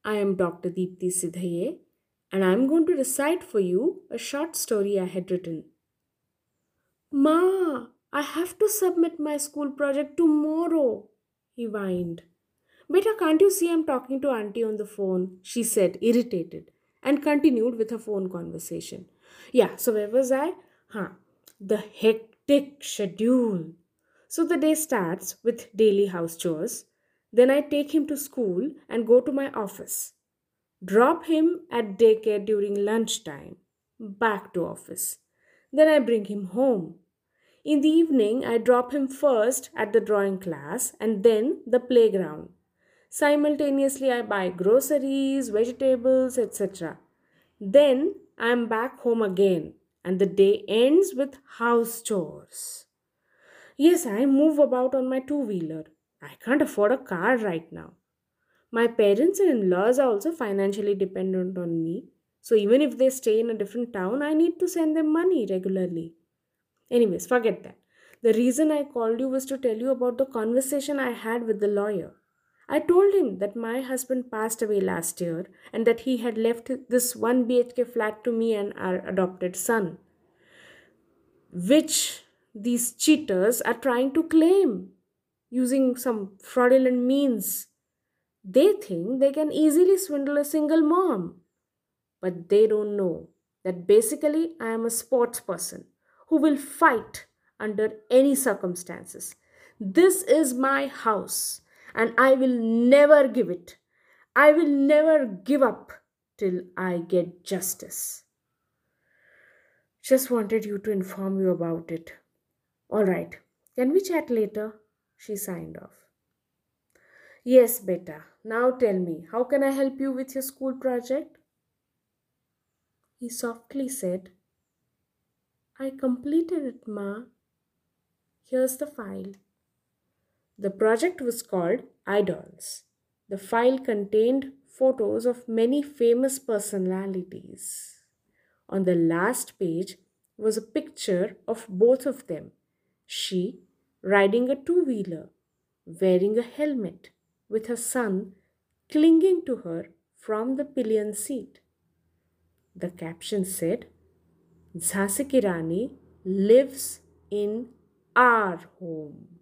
I am Dr. Deepthi Sidhaye, and I am going to recite for you a short story I had written. Ma, I have to submit my school project tomorrow, he whined. Beta, can't you see I'm talking to Auntie on the phone? She said, irritated, and continued with her phone conversation. Yeah, so where was I? The hectic schedule. So the day starts with daily house chores. Then I take him to school and go to my office. Drop him at daycare during lunchtime. Back to office. Then I bring him home. In the evening, I drop him first at the drawing class and then the playground. Simultaneously, I buy groceries, vegetables, etc. Then I am back home again and the day ends with house chores. Yes, I move about on my two wheeler. I can't afford a car right now. My parents and in laws are also financially dependent on me. So even if they stay in a different town, I need to send them money regularly. Anyways, forget that. The reason I called you was to tell you about the conversation I had with the lawyer. I told him that my husband passed away last year and that he had left this 1 BHK flat to me and our adopted son, which these cheaters are trying to claim using some fraudulent means. They think they can easily swindle a single mom, but they don't know that basically I am a sports person who will fight under any circumstances. This is my house and I will never give it. I will never give up till I get justice. Just wanted you to inform you about it. All right, can we chat later? She signed off. Yes, beta. Now tell me, how can I help you with your school project? He softly said, I completed it, Ma. Here's the file. The project was called Idols. The file contained photos of many famous personalities. On the last page was a picture of both of them. She riding a two wheeler, wearing a helmet, with her son clinging to her from the pillion seat. The caption said, Jhansi Ki Rani lives in our home.